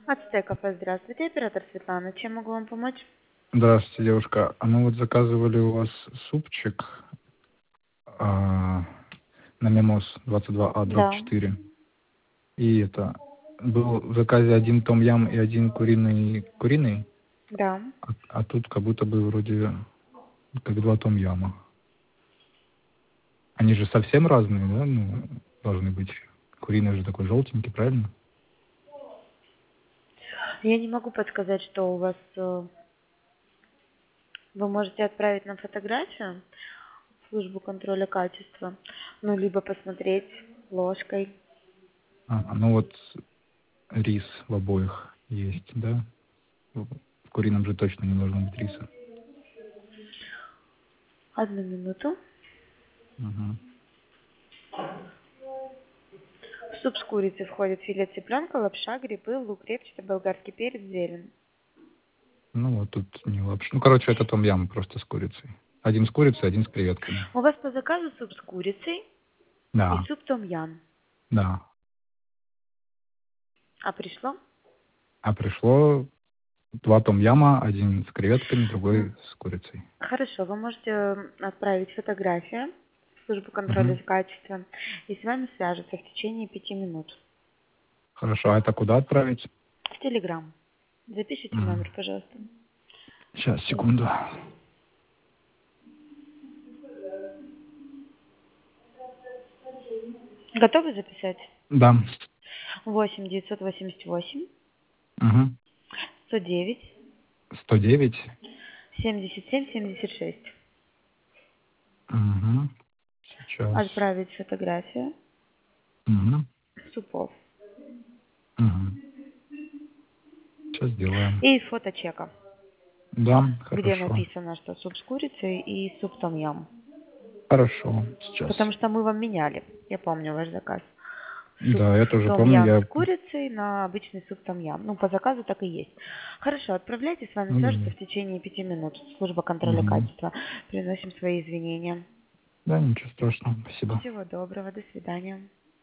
Ацтеков, здравствуйте, оператор Светлана. Чем могу вам помочь? Здравствуйте, девушка. А мы вот заказывали у вас супчик на Мимоз 22А, дробь Да. 4. И это был в заказе один том-ям и один куриный, Да. а тут как будто бы вроде как два том-яма. Они же совсем разные, да? Ну, должны быть. Куриный же такой желтенький, правильно? Я не могу подсказать, что у вас... Вы можете отправить нам фотографию в службу контроля качества, ну, либо посмотреть ложкой. Ну вот рис в обоих есть, да? В курином же точно не должно быть риса. Одну минуту. Угу. В суп с курицей входит филе цыпленка, лапша, грибы, лук, репчатый, болгарский перец, зелень. Ну вот тут не лапша. Ну, короче, это том-ям просто с курицей. Один с курицей, один с креветками. У вас по заказу суп с курицей и Да, суп том-ям. да. А пришло? А пришло два том-яма, один с креветками, другой с курицей. Хорошо, вы можете отправить фотографию в службу контроля Угу. за качеством, и с вами свяжутся в течение 5 минут. Хорошо, а это куда отправить? В Телеграм. Запишите номер, пожалуйста. Сейчас, секунду. Готовы записать? Да. 8 988 Угу. 109 109. 77 76. Угу. Сейчас. Отправить фотографию Угу. супов. Угу. Сейчас сделаем. И фото чека, Да, где хорошо. написано, что суп с курицей и суп том-ям. Хорошо, сейчас. Потому что мы вам меняли. Я помню ваш заказ. Суп Да, я тоже помню, том-ям я... с курицей на обычный суп том-ям. Ну, по заказу так и есть. Хорошо, отправляйте, с вами свяжутся Угу. в течение 5 минут. Служба контроля Угу. качества. Приносим свои извинения. Да, ничего страшного, спасибо. Всего доброго, до свидания.